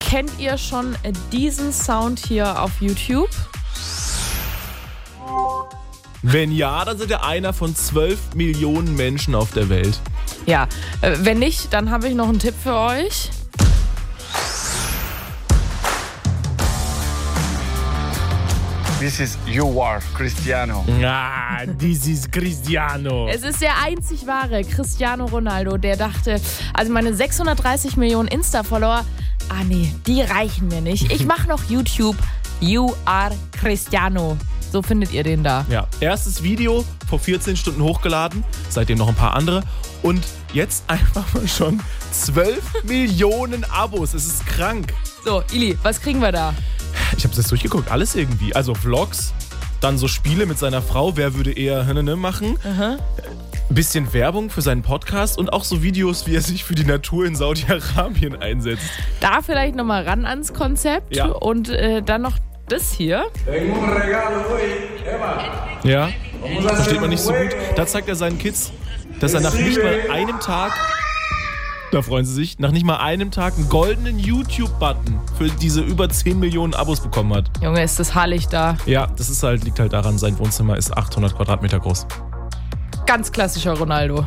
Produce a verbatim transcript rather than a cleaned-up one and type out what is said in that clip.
Kennt ihr schon diesen Sound hier auf YouTube? Wenn ja, dann sind ihr einer von zwölf Millionen Menschen auf der Welt. Ja, äh, wenn nicht, dann habe ich noch einen Tipp für euch. This is You Are Cristiano. Ah, this is Cristiano. Es ist der einzig wahre Cristiano Ronaldo, der dachte, also meine sechshundertdreißig Millionen Insta-Follower, ah nee, die reichen mir nicht. Ich mache noch YouTube. You Are Cristiano. So findet ihr den da. Ja, erstes Video vor vierzehn Stunden hochgeladen, seitdem noch ein paar andere. Und jetzt einfach mal schon zwölf Millionen Abos. Es ist krank. So, Ili, was kriegen wir da? Ich habe das durchgeguckt, alles irgendwie. Also Vlogs, dann so Spiele mit seiner Frau, wer würde eher ne, machen. Aha. Bisschen Werbung für seinen Podcast und auch so Videos, wie er sich für die Natur in Saudi-Arabien einsetzt. Da vielleicht nochmal ran ans Konzept. Ja. Und äh, dann noch das hier. Ja, versteht man nicht so gut. Da zeigt er seinen Kids, dass er nach nicht mal einem Tag, da freuen sie sich, nach nicht mal einem Tag einen goldenen YouTube-Button für diese über zehn Millionen Abos bekommen hat. Junge, ist das herrlich da. Ja, das ist halt, liegt halt daran, sein Wohnzimmer ist achthundert Quadratmeter groß. Ganz klassischer Ronaldo.